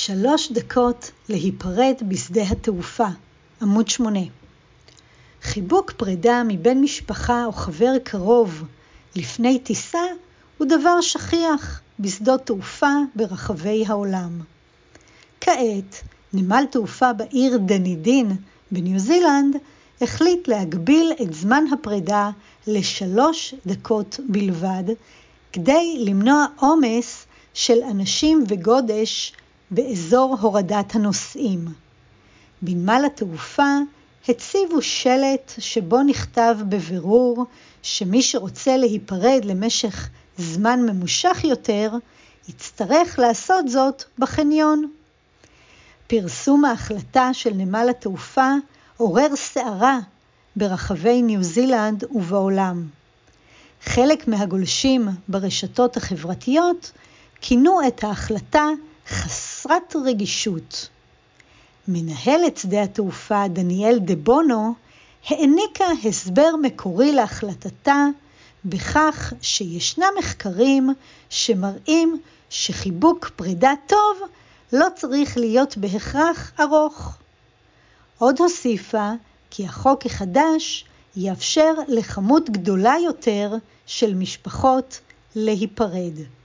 3 דקות להיפרד בשדה התעופה, עמוד 8. חיבוק פרידה מבן משפחה או חבר קרוב לפני טיסה הוא דבר שכיח בשדות תעופה ברחבי העולם. כעת, נמל תעופה בעיר דנידין בניו זילנד החליט להגביל את זמן הפרידה ל3 דקות בלבד, כדי למנוע עומס של אנשים וגודש באזור הורדת הנוסעים. בנמל התעופה הציבו שלט שבו נכתב בבירור שמי שרוצה להיפרד למשך זמן ממושך יותר, יצטרך לעשות זאת בחניון. פרסום ההחלטה של נמל התעופה עורר סערה ברחבי ניו זילנד ובעולם. חלק מהגולשים ברשתות החברתיות כינו את ההחלטה חסרת רגישות. מנהלת שדה התעופה דניאל דבונו העניקה הסבר מקורי להחלטתה בכך שישנם מחקרים שמראים שחיבוק פרידה טוב לא צריך להיות בהכרח ארוך. עוד הוסיפה כי החוק החדש יאפשר לכמות גדולה יותר של משפחות להיפרד.